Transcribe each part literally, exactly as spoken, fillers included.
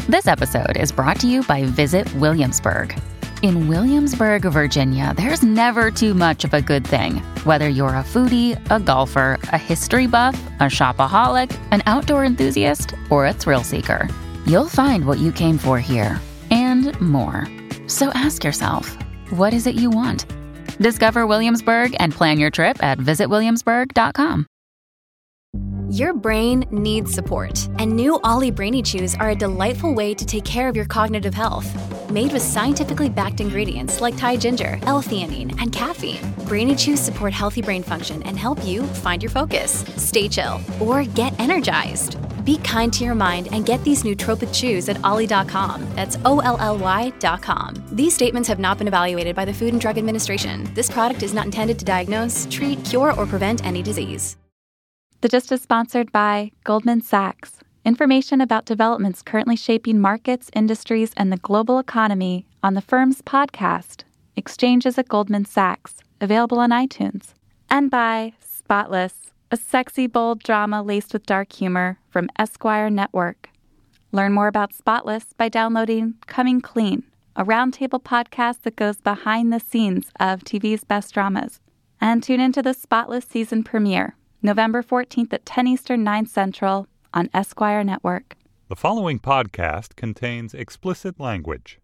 This episode is brought to you by Visit Williamsburg. In Williamsburg, Virginia, there's never too much of a good thing. Whether you're a foodie, a golfer, a history buff, a shopaholic, an outdoor enthusiast, or a thrill seeker, you'll find what you came for here and more. So ask yourself, what is it you want? Discover Williamsburg and plan your trip at visit williamsburg dot com. Your brain needs support, and new Ollie Brainy Chews are a delightful way to take care of your cognitive health. Made with scientifically backed ingredients like Thai ginger, L-theanine, and caffeine, Brainy Chews support healthy brain function and help you find your focus, stay chill, or get energized. Be kind to your mind and get these nootropic chews at ollie dot com. That's O L L Y dot com. These statements have not been evaluated by the Food and Drug Administration. This product is not intended to diagnose, treat, cure, or prevent any disease. The Gist is sponsored by Goldman Sachs. Information about developments currently shaping markets, industries, and the global economy on the firm's podcast, Exchanges at Goldman Sachs, available on iTunes. And by Spotless, a sexy, bold drama laced with dark humor from Esquire Network. Learn more about Spotless by downloading Coming Clean, a roundtable podcast that goes behind the scenes of T V's best dramas. And tune into the Spotless season premiere, November fourteenth at ten Eastern, nine Central on Esquire Network. The following podcast contains explicit language.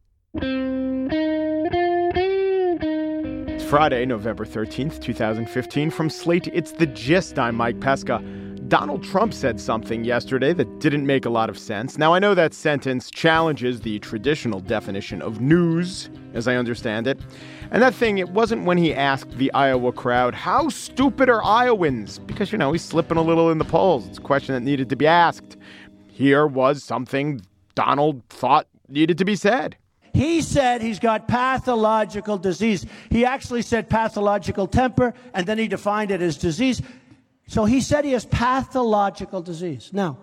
It's Friday, November thirteenth, twenty fifteen. From Slate, it's The Gist. I'm Mike Pesca. Donald Trump said something yesterday that didn't make a lot of sense. Now, I know that sentence challenges the traditional definition of news, as I understand it. And that thing, it wasn't when he asked the Iowa crowd, how stupid are Iowans? Because, you know, he's slipping a little in the polls. It's a question that needed to be asked. Here was something Donald thought needed to be said. He said he's got pathological disease. He actually said pathological temper, and then he defined it as disease. So he said he has pathological disease. Now,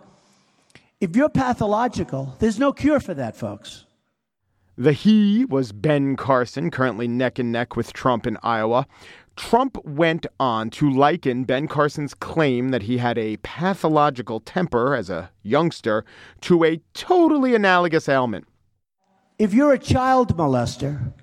if you're pathological, there's no cure for that, folks. The he was Ben Carson, currently neck and neck with Trump in Iowa. Trump went on to liken Ben Carson's claim that he had a pathological temper as a youngster to a totally analogous ailment. If you're a child molester,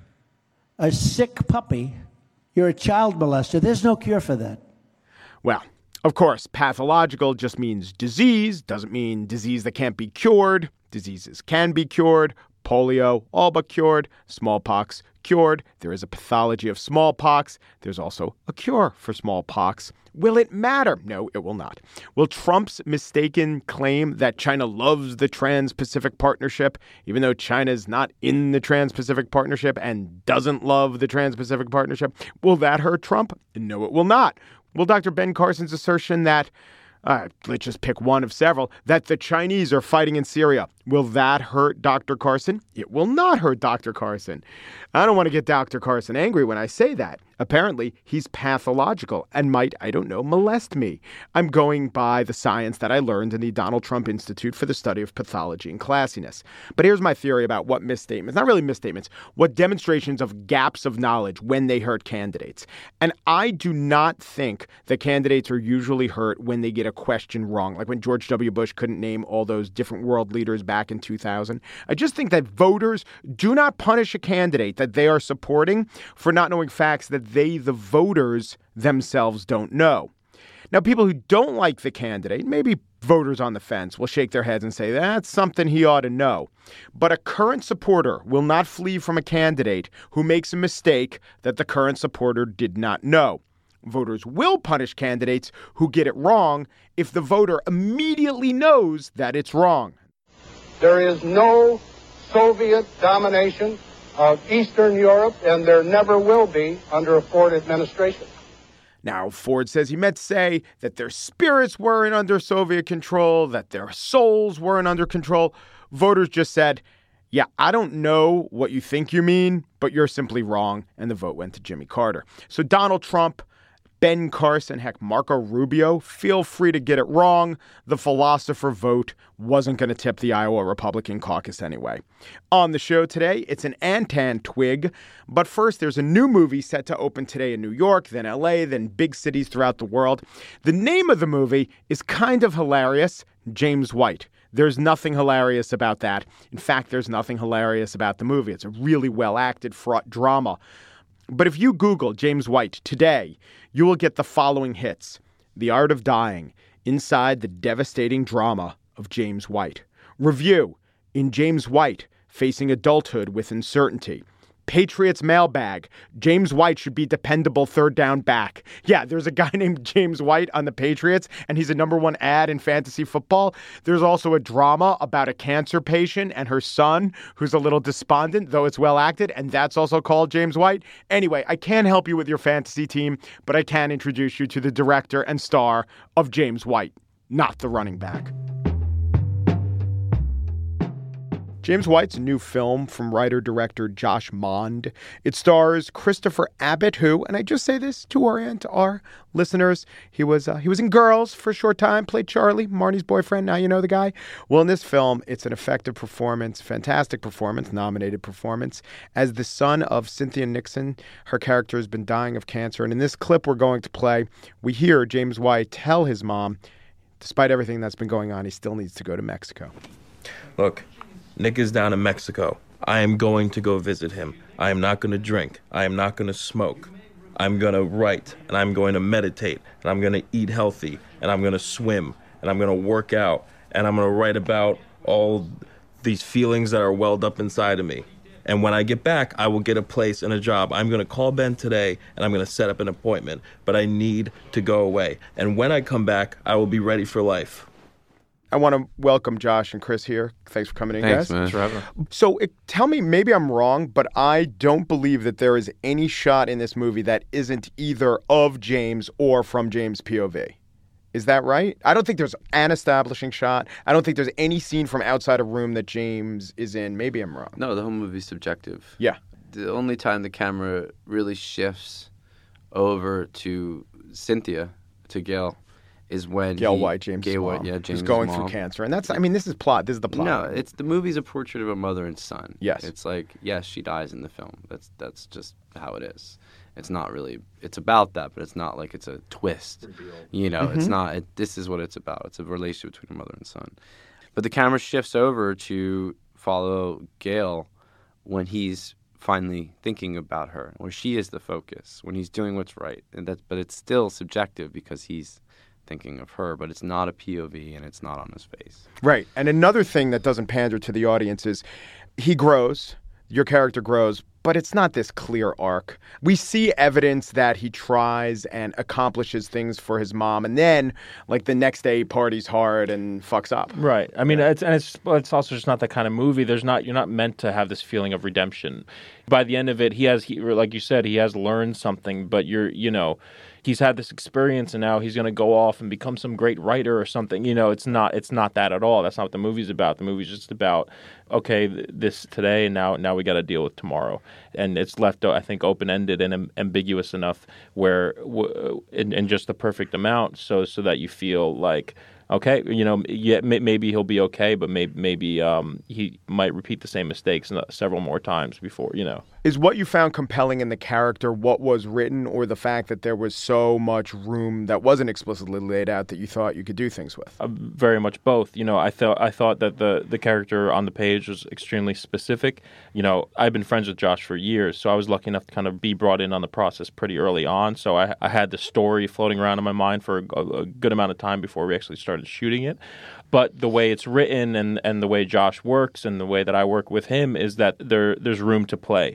a sick puppy, you're a child molester, there's no cure for that. Well, of course, pathological just means disease, doesn't mean disease that can't be cured. Diseases can be cured. Polio, all but cured. Smallpox, cured. There is a pathology of smallpox. There's also a cure for smallpox. Will it matter? No, it will not. Will Trump's mistaken claim that China loves the Trans-Pacific Partnership, even though China's not in the Trans-Pacific Partnership and doesn't love the Trans-Pacific Partnership, will that hurt Trump? No, it will not. Will Doctor Ben Carson's assertion that, uh, let's just pick one of several, that the Chinese are fighting in Syria, will that hurt Doctor Carson? It will not hurt Doctor Carson. I don't want to get Doctor Carson angry when I say that. Apparently, he's pathological and might, I don't know, molest me. I'm going by the science that I learned in the Donald Trump Institute for the Study of Pathology and Classiness. But here's my theory about what misstatements, not really misstatements, what demonstrations of gaps of knowledge when they hurt candidates. And I do not think that candidates are usually hurt when they get a question wrong, like when George W. Bush couldn't name all those different world leaders back in two thousand. I just think that voters do not punish a candidate that they are supporting for not knowing facts that they, the voters themselves, don't know. Now, people who don't like the candidate, maybe voters on the fence, will shake their heads and say, that's something he ought to know. But a current supporter will not flee from a candidate who makes a mistake that the current supporter did not know. Voters will punish candidates who get it wrong if the voter immediately knows that it's wrong. There is no Soviet domination of Eastern Europe, and there never will be under a Ford administration. Now, Ford says he meant to say that their spirits weren't under Soviet control, that their souls weren't under control. Voters just said, yeah, I don't know what you think you mean, but you're simply wrong. And the vote went to Jimmy Carter. So Donald Trump, Ben Carson, heck, Marco Rubio, feel free to get it wrong. The philosopher vote wasn't going to tip the Iowa Republican caucus anyway. On the show today, it's an Antan twig. But first, there's a new movie set to open today in New York, then L A, then big cities throughout the world. The name of the movie is kind of hilarious, James White. There's nothing hilarious about that. In fact, there's nothing hilarious about the movie. It's a really well-acted, fraught drama. But if you Google James White today, you will get the following hits. The Art of Dying, inside the devastating drama of James White. Review, In James White, facing adulthood with uncertainty. Patriots mailbag. James White should be dependable third down back. Yeah, there's a guy named James White on the Patriots, and he's a number one ad in fantasy football. There's also a drama about a cancer patient and her son, who's a little despondent, though it's well acted, and that's also called James White. Anyway, I can't help you with your fantasy team, but I can introduce you to the director and star of James White, not the running back. James White's a new film from writer-director Josh Mond. It stars Christopher Abbott, who, and I just say this to orient our listeners, he was uh, he was in Girls for a short time, played Charlie, Marnie's boyfriend. Now you know the guy. Well, in this film, it's an effective performance, fantastic performance, nominated performance. As the son of Cynthia Nixon, her character has been dying of cancer. And in this clip we're going to play, we hear James White tell his mom, despite everything that's been going on, he still needs to go to Mexico. Look. Nick is down in Mexico. I am going to go visit him. I am not going to drink. I am not going to smoke. I'm going to write, and I'm going to meditate, and I'm going to eat healthy, and I'm going to swim, and I'm going to work out, and I'm going to write about all these feelings that are welled up inside of me. And when I get back, I will get a place and a job. I'm going to call Ben today, and I'm going to set up an appointment. But I need to go away. And when I come back, I will be ready for life. I want to welcome Josh and Chris here. Thanks for coming in, Thanks, guys. Man. Thanks for having me. So it, tell me, maybe I'm wrong, but I don't believe that there is any shot in this movie that isn't either of James or from James' P O V. Is that right? I don't think there's an establishing shot. I don't think there's any scene from outside a room that James is in. Maybe I'm wrong. No, the whole movie's subjective. Yeah. The only time the camera really shifts over to Cynthia, to Gail, is when Gail he, White, James' Gail mom, White, yeah, James' who's going mom. through cancer. And that's, I mean, this is plot. This is the plot. No, it's the movie's a portrait of a mother and son. Yes. It's like, yes, she dies in the film. That's that's just how it is. It's not really, it's about that, but it's not like it's a twist. Reveal. You know, mm-hmm. It's not, it, this is what it's about. It's a relationship between a mother and son. But the camera shifts over to follow Gail when he's finally thinking about her, where she is the focus, when he's doing what's right. And that, but it's still subjective because he's thinking of her, but it's not a P O V and it's not on his face. Right. And another thing that doesn't pander to the audience is he grows, your character grows, but it's not this clear arc. We see evidence that he tries and accomplishes things for his mom, and then, like, the next day he parties hard and fucks up. Right. I mean, it's, and it's it's also just not that kind of movie. There's not you're not meant to have this feeling of redemption. By the end of it, he has, he, like you said, he has learned something, but you're, you know, he's had this experience and now he's going to go off and become some great writer or something. You know, it's not it's not that at all. That's not what the movie's about. The movie's just about, okay, this today, and now now we got to deal with tomorrow. And it's left, I think, open-ended and am- ambiguous enough where, w- in, in just the perfect amount, so so that you feel like, okay, you know, yeah, may, maybe he'll be okay, but maybe maybe um, he might repeat the same mistakes several more times before, you know. Is what you found compelling in the character what was written, or the fact that there was so much room that wasn't explicitly laid out that you thought you could do things with? Uh, very much both. You know, I thought I thought that the, the character on the page was extremely specific. You know, I've been friends with Josh for years, so I was lucky enough to kind of be brought in on the process pretty early on. So I, I had the story floating around in my mind for a, a good amount of time before we actually started shooting it. But the way it's written and, and the way Josh works and the way that I work with him is that there there's room to play.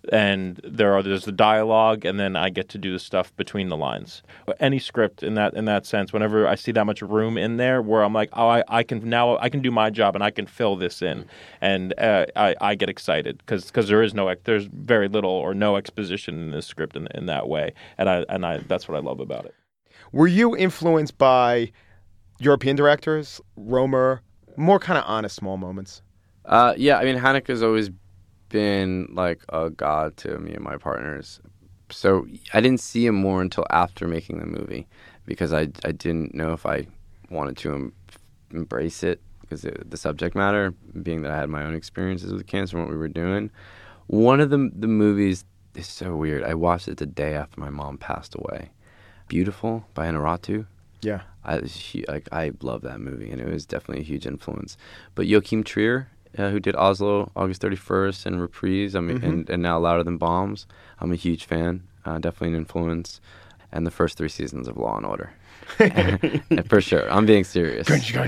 And there are there's the dialogue, and then I get to do the stuff between the lines. Any script in that in that sense, whenever I see that much room in there, where I'm like, oh, I, I can now I can do my job and I can fill this in, and uh, I I get excited because because there is no there's very little or no exposition in this script in in that way, and I and I that's what I love about it. Were you influenced by European directors, Romer, more kind of honest small moments? Uh, yeah, I mean, Haneke's always been like a god to me and my partners. So I didn't see him more until after making the movie because I, I didn't know if I wanted to em- embrace it because it, the subject matter, being that I had my own experiences with cancer and what we were doing. One of the the movies is so weird. I watched it the day after my mom passed away. Beautiful by Inarritu. Yeah. I, he, like, I love that movie, and it was definitely a huge influence. But Joachim Trier, uh, who did Oslo, August thirty-first, and Reprise, I mean, Mm-hmm. and, and now Louder Than Bombs, I'm a huge fan. Uh, definitely an influence. And the first three seasons of Law and Order. For sure. I'm being serious.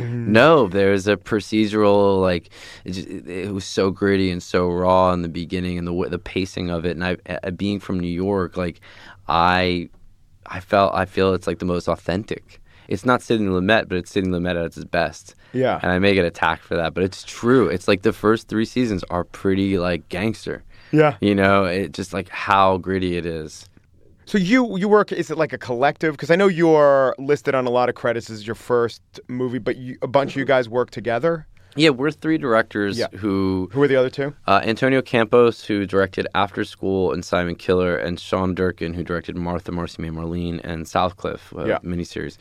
No, there's a procedural, like, it, just, it, it was so gritty and so raw in the beginning, and the the pacing of it. And I, uh, being from New York, like, I, I felt, I feel it's like the most authentic. It's not Sidney Lumet, but it's Sidney Lumet at its best. Yeah. And I may get attacked for that, but it's true. It's like the first three seasons are pretty, like, gangster. Yeah. You know, it just, like, how gritty it is. So you you work, is it like a collective? Because I know you're listed on a lot of credits as your first movie, but you, a bunch of you guys work together? Yeah, we're three directors Yeah. who... Who are the other two? Uh, Antonio Campos, who directed After School and Simon Killer, and Sean Durkin, who directed Martha, Marcy May Marlene, and Southcliffe, a Yeah. miniseries.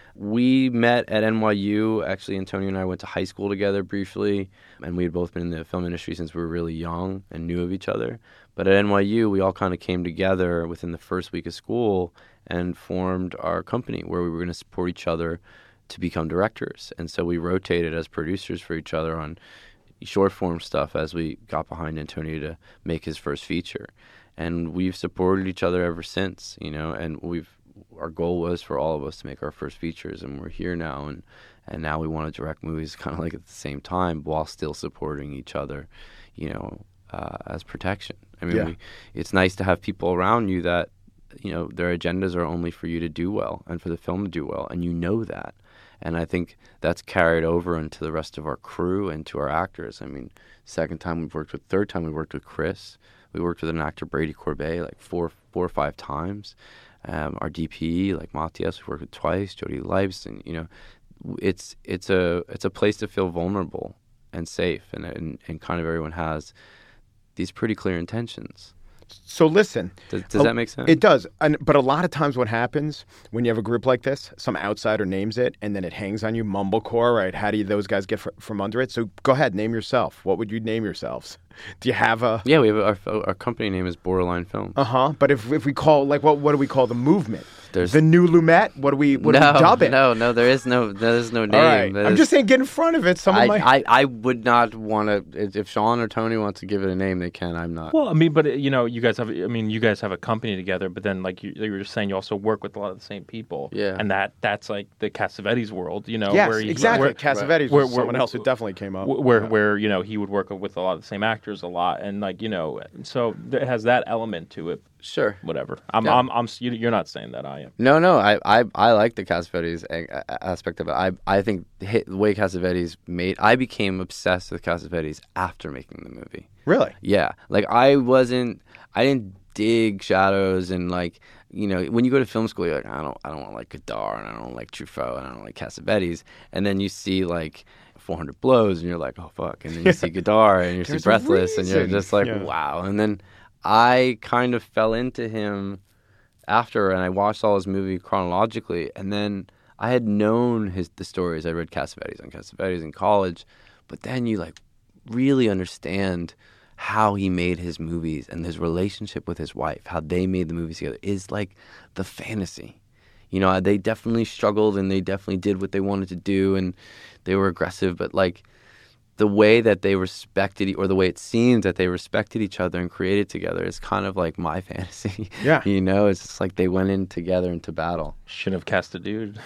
We met at N Y U. Actually, Antonio and I went to high school together briefly, and we had both been in the film industry since we were really young and knew of each other. But at N Y U, we all kind of came together within the first week of school and formed our company where we were going to support each other to become directors. And so we rotated as producers for each other on short form stuff as we got behind Antonio to make his first feature. And we've supported each other ever since, you know, and we've our goal was for all of us to make our first features, and we're here now, and, and now we want to direct movies kind of like at the same time while still supporting each other, you know, uh, as protection. I mean, Yeah. we, it's nice to have people around you that, you know, their agendas are only for you to do well and for the film to do well, and you know that. And I think that's carried over into the rest of our crew and to our actors. I mean, second time we've worked with, third time we worked with Chris. We worked with an actor, Brady Corbet, like four, four or five times. Um, our D P, like Matias, we worked with twice. Jody Leibs, and you know, it's it's a it's a place to feel vulnerable and safe, and and, and kind of everyone has these pretty clear intentions. So listen. Does, does that make sense? It does. And, but a lot of times what happens when you have a group like this, some outsider names it, and then it hangs on you, mumblecore, right? How do you, those guys get fr- from under it? So go ahead, name yourself. What would you name yourselves? Do you have a... Yeah, we have our, our company name is Borderline Films. Uh-huh. But if if we call, like, what what do we call the movement? There's the new Lumet? What do we, what no, do we dub it? No, no, there is no, there is no name. All right. There I'm is- just saying, get in front of it. Some I, of my... I, I would not want to, if if Sean or Tony wants to give it a name, they can. I'm not. Well, I mean, but you know, you guys have. I mean, you guys have a company together, but then, like you, you were just saying, you also work with a lot of the same people. Yeah. And that that's like the Cassavetes world, you know. yes, where he, exactly. Where, Cassavetes where- was where- someone else who definitely came up. where Yeah. where you know he would work with a lot of the same actors a lot, and like you know, so it has that element to it. Sure. Whatever. I'm. Yeah. I'm. I'm. you- You're not saying that, I am. No, no, I, I, I like the Cassavetes a- a- aspect of it. I, I think the, hit, the way Cassavetes made, I became obsessed with Cassavetes after making the movie. Really? Yeah, like I wasn't, I didn't dig Shadows, and like, you know, when you go to film school, you're like, I don't, I don't want like Godard, and I don't like Truffaut, and I don't like Cassavetes, and then you see like four hundred Blows, and you're like, oh fuck, and then you see Godard, and you see There's a Breathless, and you're reason. just like, Yeah. wow, and then I kind of fell into him after, and I watched all his movie chronologically, and then I had known his the stories. I read Cassavetes on Cassavetes in college, but then you like really understand how he made his movies and his relationship with his wife, how they made the movies together is like the fantasy. You know, they definitely struggled and they definitely did what they wanted to do and they were aggressive, but like the way that they respected, or the way it seemed that they respected each other and created together is kind of like my fantasy. Yeah. You know, it's just like they went in together into battle. Shouldn't have cast a dude.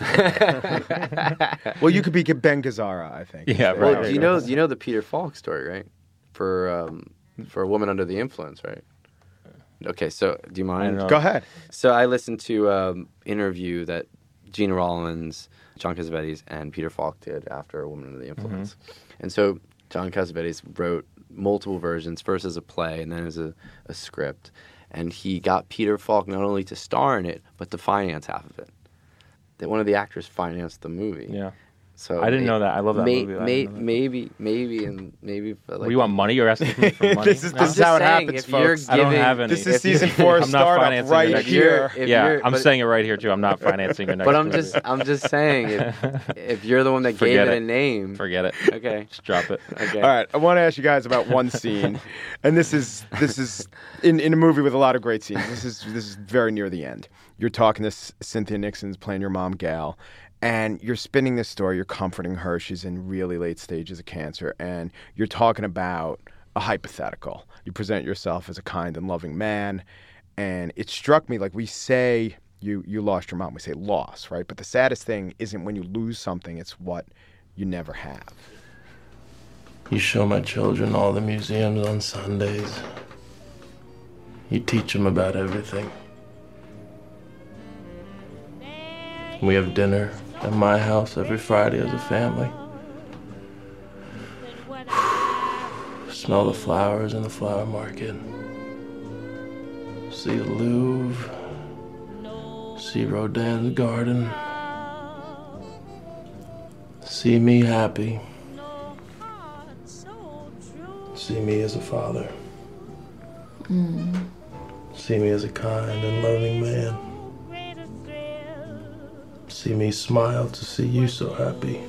Well, you could be Ben Gazzara, I think. Yeah, Instead. right. Well, you know, you know the Peter Falk story, right? For um, for a woman under the influence, right? Okay, so do you mind? I don't know. Go ahead. So I listened to an interview that Gina Rollins, John Cassavetes, and Peter Falk did after A Woman Under the Influence. And so John Cassavetes wrote multiple versions, first as a play and then as a, a script. And he got Peter Falk not only to star in it, but to finance half of it. That one of the actors financed the movie. Yeah. So I didn't may- know that. I love that may, movie. I May, didn't know that. maybe, maybe, and maybe. For like, What, you want money? You're asking me for money? This is- No? this is I'm how it just saying, happens, if you're folks. I don't giving- have any. This is if season you- four of I'm not Startup financing right your next here. If yeah, you're- I'm but- saying it right here too. I'm not financing your next. But I'm movie. just, I'm just saying, if, if you're the one that Forget gave it, it. a name, Forget it. okay, Just drop it. okay. All right, I want to ask you guys about one scene, and this is this is in, in a movie with a lot of great scenes. This is this is very near the end. You're talking to C- Cynthia Nixon's playing your mom, Gal, And you're spinning this story, you're comforting her, she's in really late stages of cancer, and you're talking about a hypothetical. You present yourself as a kind and loving man, and it struck me, like we say you, you lost your mom, we say loss, right? But the saddest thing isn't when you lose something, it's what you never have. You show my children all the museums on Sundays. You teach them about everything. We have dinner at my house every Friday as a family. Smell the flowers in the flower market. See the Louvre. See Rodin's garden. See me happy. See me as a father. Mm. See me as a kind and loving man. See me smile to see you so happy.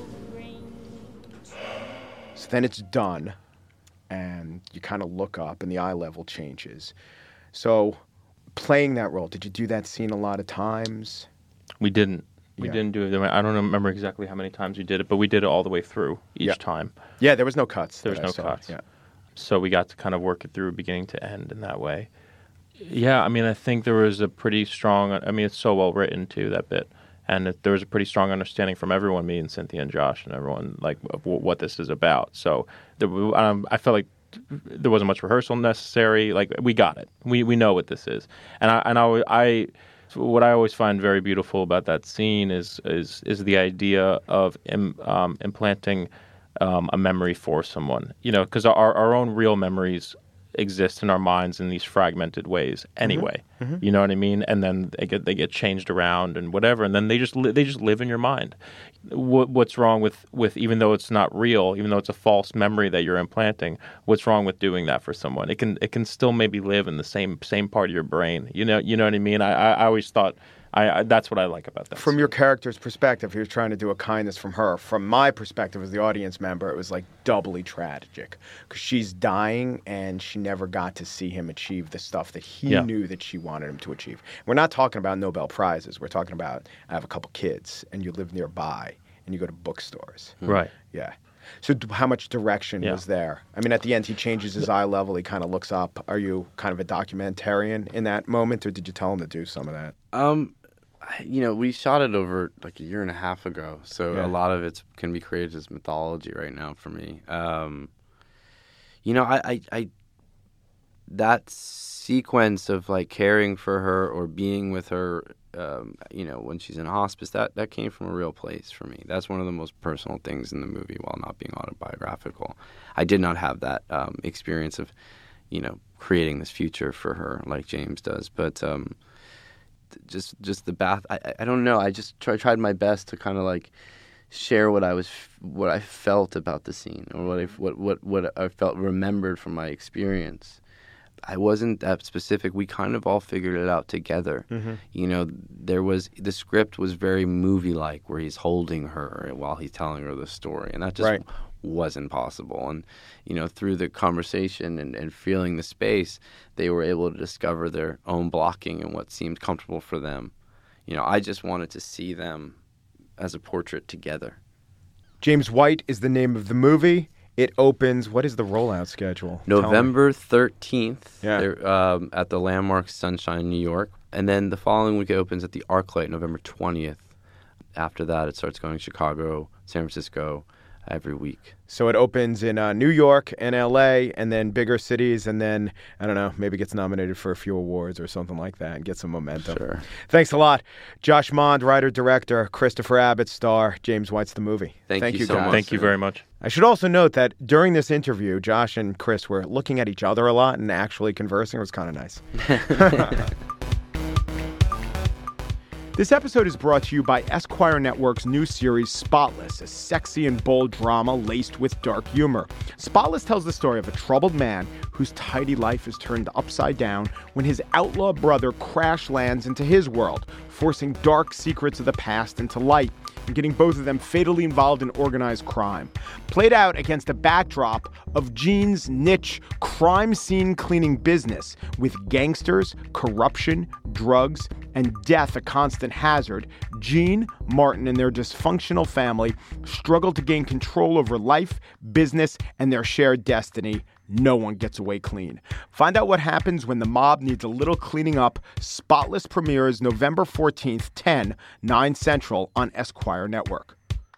So then it's done, and you kind of look up, and the eye level changes. So playing that role, did you do that scene a lot of times? We didn't. We Yeah. didn't do it. I don't remember exactly how many times we did it, but we did it all the way through each Yeah. time. Yeah, there was no cuts. There was that I no saw. cuts. Yeah. So we got to kind of work it through beginning to end in that way. Yeah, I mean, I think there was a pretty strong, I mean, it's so well written too, that bit. And it, there was a pretty strong understanding from everyone, me and Cynthia and Josh and everyone, like of w- what this is about. So there, um, I felt like there wasn't much rehearsal necessary. Like we got it. We we know what this is. And I and I, I what I always find very beautiful about that scene is is is the idea of im, um, implanting um, a memory for someone. You know, because our our own real memories exist in our minds in these fragmented ways anyway. Mm-hmm. You know what I mean? And then they get they get changed around and whatever, and then they just li- they just live in your mind. What, what's wrong with, with even though it's not real, even though it's a false memory that you're implanting? What's wrong with doing that for someone? It can it can still maybe live in the same same part of your brain. You know you know what I mean? I I, I always thought. I, I, that's what I like about that. From your character's perspective, he was trying to do a kindness from her. From my perspective as the audience member, it was like doubly tragic because she's dying and she never got to see him achieve the stuff that he Yeah. knew that she wanted him to achieve. We're not talking about Nobel Prizes. We're talking about I have a couple kids and you live nearby and you go to bookstores. Right. Yeah. So d- how much direction Yeah. was there? I mean, at the end, he changes his eye level. He kind of looks up. Are you kind of a documentarian in that moment, or did you tell him to do some of that? Um, I- you know, we shot it over like a year and a half ago, so Yeah. a lot of it can be created as mythology right now for me. Um, you know, I, I, I that sequence of like caring for her or being with her, um, you know, when she's in hospice, that that came from a real place for me. That's one of the most personal things in the movie, while not being autobiographical. I did not have that um, experience of, you know, creating this future for her like James does, but. Um, Just, just the bath. I, I don't know. I just try, tried my best to kind of like share what I was, what I felt about the scene, or what I, what, what, what I felt remembered from my experience. I wasn't that specific. We kind of all figured it out together. Mm-hmm. You know, there was the script was very movie-like, where he's holding her while he's telling her the story, and that just Right. wasn't possible. And you know, through the conversation and, and feeling the space, they were able to discover their own blocking and what seemed comfortable for them. You know, I just wanted to see them as a portrait together. James White is the name of the movie. It opens. What is the rollout schedule? Tell me. November thirteenth Yeah. they're, um, at the Landmark Sunshine, New York. And then the following week it opens at the ArcLight, November twentieth. After that, it starts going to Chicago, San Francisco, every week. So it opens in uh, New York and L A and then bigger cities, and then, I don't know, maybe gets nominated for a few awards or something like that and get some momentum. Sure. Thanks a lot. Josh Mond, writer-director, Christopher Abbott, star, James White's the movie. Thank you so guys. much. Thank you very much. I should also note that during this interview, Josh and Chris were looking at each other a lot and actually conversing. It was kind of nice. This episode is brought to you by Esquire Network's new series, Spotless, a sexy and bold drama laced with dark humor. Spotless tells the story of a troubled man whose tidy life is turned upside down when his outlaw brother crash lands into his world, forcing dark secrets of the past into light and getting both of them fatally involved in organized crime. Played out against a backdrop of Gene's niche crime scene cleaning business with gangsters, corruption, drugs, and death a constant hazard, Jean, Martin, and their dysfunctional family struggle to gain control over life, business, and their shared destiny. No one gets away clean. Find out what happens when the mob needs a little cleaning up. Spotless premieres November fourteenth, ten, nine Central on Esquire Network.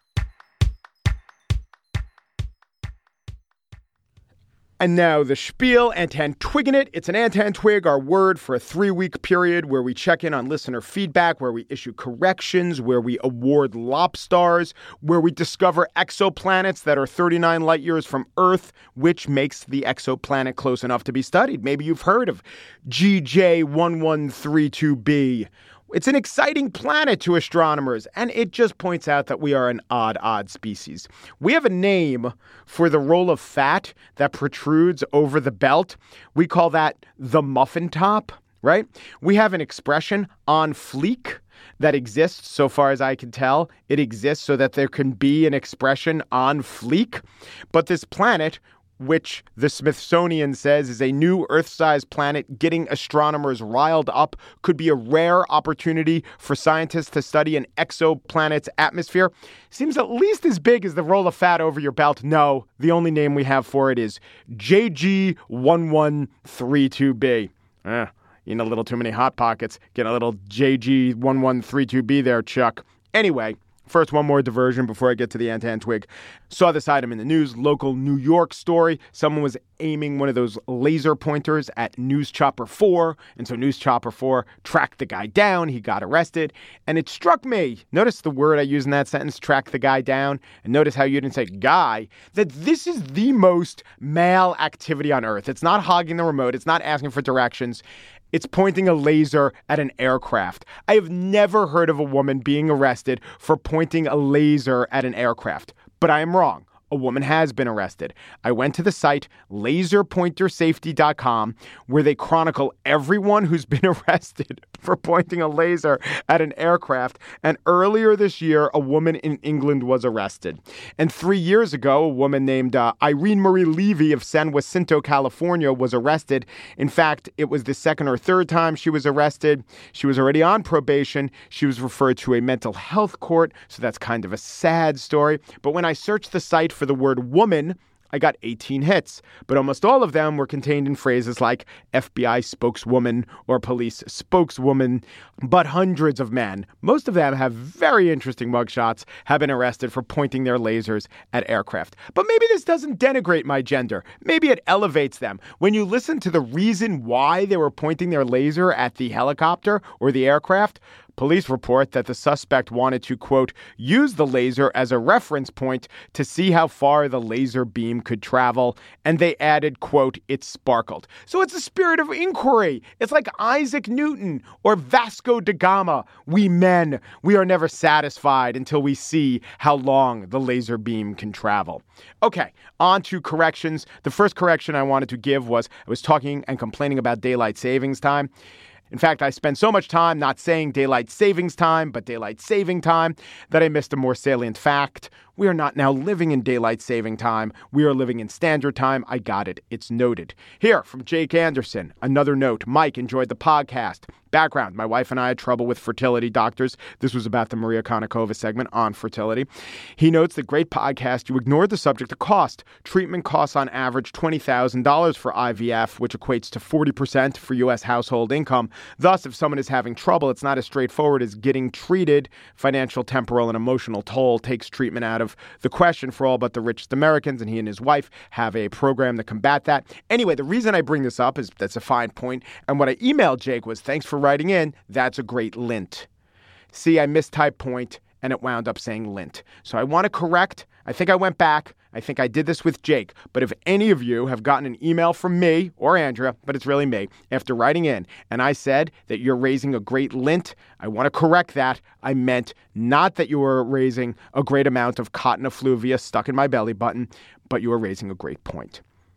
And now the spiel, Antan Twigging It. It's an Antan Twig, our word for a three-week period where we check in on listener feedback, where we issue corrections, where we award lobstars, where we discover exoplanets that are thirty-nine light years from Earth, which makes the exoplanet close enough to be studied. Maybe you've heard of G J one one three two b. It's an exciting planet to astronomers, and it just points out that we are an odd, odd species. We have a name for the roll of fat that protrudes over the belt. We call that the muffin top, right? We have an expression, on fleek, that exists, so far as I can tell. It exists so that there can be an expression on fleek. But this planet, which the Smithsonian says is a new Earth-sized planet getting astronomers riled up, could be a rare opportunity for scientists to study an exoplanet's atmosphere. Seems at least as big as the roll of fat over your belt. No, the only name we have for it is J G one one three two b. Eh, you know, a little too many Hot Pockets. Get a little J G one one three two b there, Chuck. Anyway, first, one more diversion before I get to the Antan Twig. Saw this item in the news, local New York story. Someone was aiming one of those laser pointers at News Chopper four. And so News Chopper four tracked the guy down. He got arrested. And it struck me, notice the word I use in that sentence, track the guy down. And notice how you didn't say guy, that this is the most male activity on Earth. It's not hogging the remote. It's not asking for directions. It's pointing a laser at an aircraft. I have never heard of a woman being arrested for pointing a laser at an aircraft, but I am wrong. A woman has been arrested. I went to the site laser pointer safety dot com where they chronicle everyone who's been arrested for pointing a laser at an aircraft. And earlier this year, a woman in England was arrested. And three years ago, a woman named uh, Irene Marie Levy of San Jacinto, California, was arrested. In fact, it was the second or third time she was arrested. She was already on probation. She was referred to a mental health court. So that's kind of a sad story. But when I searched the site for the word woman, I got eighteen hits, but almost all of them were contained in phrases like F B I spokeswoman or police spokeswoman. But hundreds of men, most of them have very interesting mugshots, have been arrested for pointing their lasers at aircraft. But maybe this doesn't denigrate my gender. Maybe it elevates them. When you listen to the reason why they were pointing their laser at the helicopter or the aircraft, police report that the suspect wanted to, quote, use the laser as a reference point to see how far the laser beam could travel. And they added, quote, it sparkled. So it's a spirit of inquiry. It's like Isaac Newton or Vasco da Gama. We men, we are never satisfied until we see how long the laser beam can travel. Okay, on to corrections. The first correction I wanted to give was I was talking and complaining about daylight savings time. In fact, I spent so much time not saying daylight savings time, but daylight saving time, that I missed a more salient fact. We are not now living in daylight saving time. We are living in standard time. I got it. It's noted. Here from Jake Anderson, another note. Mike enjoyed the podcast. Background, my wife and I had trouble with fertility doctors. This was about the Maria Konnikova segment on fertility. He notes that great podcast. You ignored the subject of cost. Treatment costs on average twenty thousand dollars for I V F, which equates to forty percent for U S household income. Thus, if someone is having trouble, it's not as straightforward as getting treated. Financial, temporal, and emotional toll takes treatment out of the question for all but the richest Americans, and he and his wife have a program to combat that. Anyway, the reason I bring this up is that's a fine point. And what I emailed Jake was, thanks for writing in. That's a great lint. See, I mistyped point, and it wound up saying lint. So I want to correct. I think I went back. I think I did this with Jake. But if any of you have gotten an email from me or Andrea, but it's really me, after writing in, and I said that you're raising a great lint, I want to correct that. I meant not that you were raising a great amount of cotton effluvia stuck in my belly button, but you were raising a great point.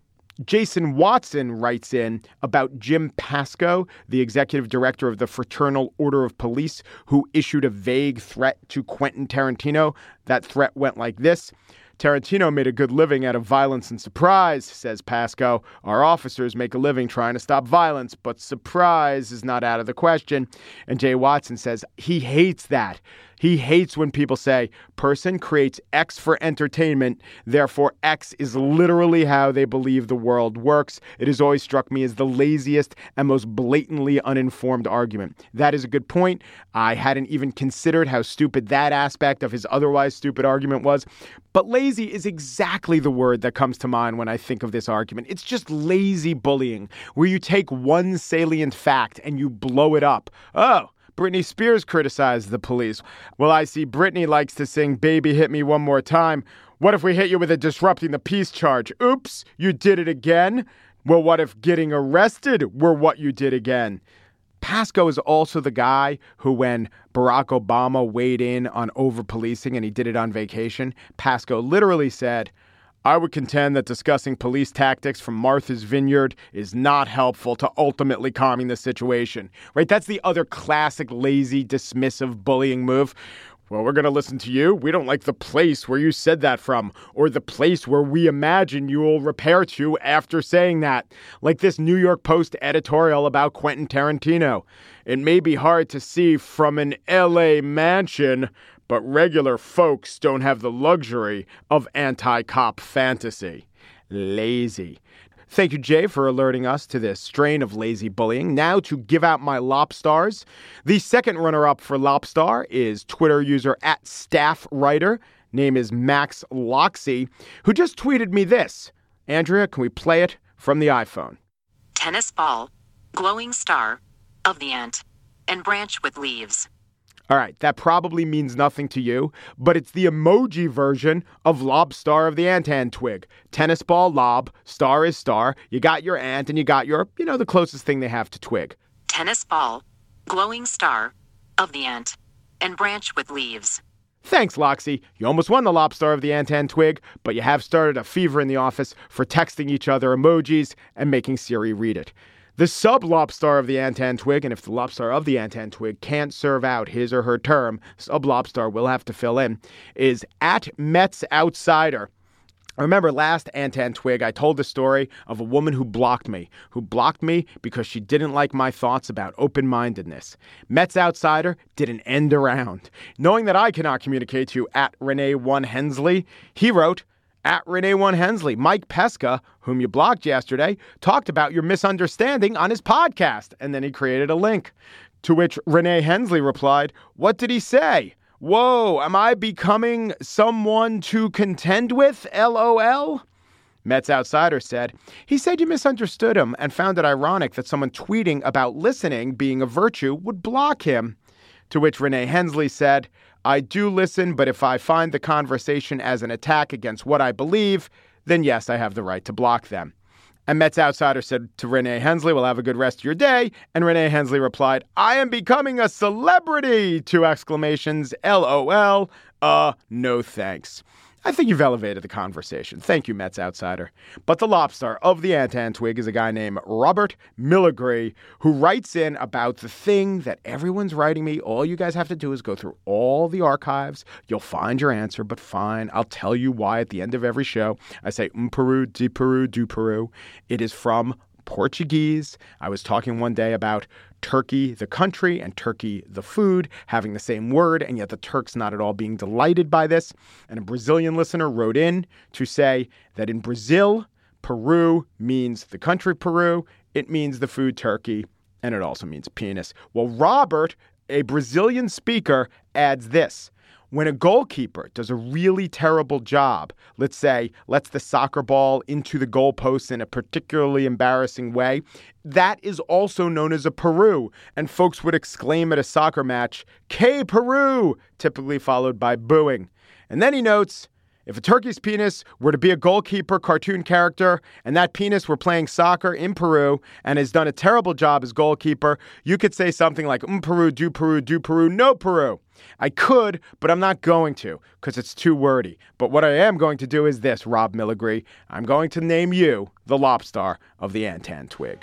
Jason Watson writes in about Jim Pasco, the executive director of the Fraternal Order of Police, who issued a vague threat to Quentin Tarantino. That threat went like this. Tarantino made a good living out of violence and surprise, says Pascoe. Our officers make a living trying to stop violence, but surprise is not out of the question. And Jay Watson says he hates that. He hates when people say, person creates X for entertainment, therefore X is literally how they believe the world works. It has always struck me as the laziest and most blatantly uninformed argument. That is a good point. I hadn't even considered how stupid that aspect of his otherwise stupid argument was. But lazy is exactly the word that comes to mind when I think of this argument. It's just lazy bullying, where you take one salient fact and you blow it up. Oh, Britney Spears criticized the police. Well, I see Britney likes to sing Baby Hit Me One More Time. What if we hit you with a disrupting the peace charge? Oops, you did it again? Well, what if getting arrested were what you did again? Pascoe is also the guy who, when Barack Obama weighed in on over-policing and he did it on vacation, Pascoe literally said, I would contend that discussing police tactics from Martha's Vineyard is not helpful to ultimately calming the situation. Right? That's the other classic, lazy, dismissive bullying move. Well, we're going to listen to you. We don't like the place where you said that from, or the place where we imagine you will repair to after saying that. Like this New York Post editorial about Quentin Tarantino. It may be hard to see from an L A mansion, but regular folks don't have the luxury of anti-cop fantasy. Lazy. Thank you, Jay, for alerting us to this strain of lazy bullying. Now to give out my Lopstars. The second runner-up for Lopstar is Twitter user at staffwriter. Name is Max Loxy, who just tweeted me this. Andrea, can we play it from the iPhone? Tennis ball, glowing star, of the ant, and branch with leaves. All right, that probably means nothing to you, but it's the emoji version of Lobstar of the Antan twig. Tennis ball, lob, star is star. You got your ant and you got your, you know, the closest thing they have to twig. Tennis ball, glowing star, of the ant, and branch with leaves. Thanks, Loxy. You almost won the Lobstar of the Antan twig, but you have started a fever in the office for texting each other emojis and making Siri read it. The sub-Lobstar of the Antan twig, and if the Lobstar of the Antan twig can't serve out his or her term, sub-Lobstar will have to fill in, is at Mets Outsider. I remember last Antan Twig, I told the story of a woman who blocked me, who blocked me because she didn't like my thoughts about open-mindedness. Mets Outsider did an end around. Knowing that I cannot communicate to you at Renee One Hensley, he wrote, at Renee One Hensley, Mike Pesca, whom you blocked yesterday, talked about your misunderstanding on his podcast. And then he created a link. To which Renee Hensley replied, what did he say? Whoa, am I becoming someone to contend with? LOL? Mets Outsider said, he said you misunderstood him and found it ironic that someone tweeting about listening being a virtue would block him. To which Renee Hensley said, I do listen, but if I find the conversation as an attack against what I believe, then yes, I have the right to block them. And Mets Outsider said to Renee Hensley, well, have a good rest of your day. And Renee Hensley replied, I am becoming a celebrity! Two exclamations, LOL, uh, no thanks. I think you've elevated the conversation. Thank you, Mets Outsider. But the Lobstar of the Antan Twig is a guy named Robert Milligree, who writes in about the thing that everyone's writing me. All you guys have to do is go through all the archives. You'll find your answer, but fine. I'll tell you why at the end of every show. I say, um Peru, de Peru, do Peru. It is from Portuguese. I was talking one day about Turkey, the country, and Turkey, the food, having the same word, and yet the Turks not at all being delighted by this. And a Brazilian listener wrote in to say that in Brazil, Peru means the country Peru, it means the food Turkey, and it also means penis. Well, Robert, a Brazilian speaker, adds this. When a goalkeeper does a really terrible job, let's say, lets the soccer ball into the goalpost in a particularly embarrassing way, that is also known as a Peru. And folks would exclaim at a soccer match, K Peru, typically followed by booing. And then he notes, if a turkey's penis were to be a goalkeeper cartoon character and that penis were playing soccer in Peru and has done a terrible job as goalkeeper, you could say something like, um Peru, do Peru, do Peru, no Peru. I could, but I'm not going to because it's too wordy. But what I am going to do is this, Rob Milligree. I'm going to name you the Lobstar of the Antan Twig.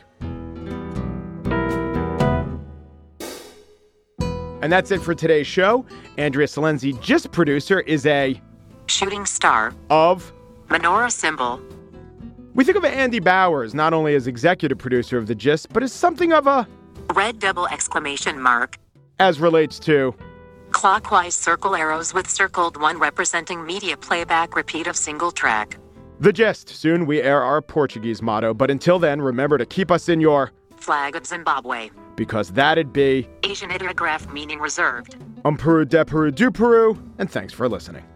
And that's it for today's show. Andrea Salenzi, just producer, is a Shooting star. Of. Menorah symbol. We think of Andy Bowers not only as executive producer of The Gist, but as something of a... Red double exclamation mark. As relates to... Clockwise circle arrows with circled one representing media playback repeat of single track. The Gist. Soon we air our Portuguese motto, but until then, remember to keep us in your... Flag of Zimbabwe. Because that'd be... Asian ideograph meaning reserved. Um Peru de Peru du Peru, and thanks for listening.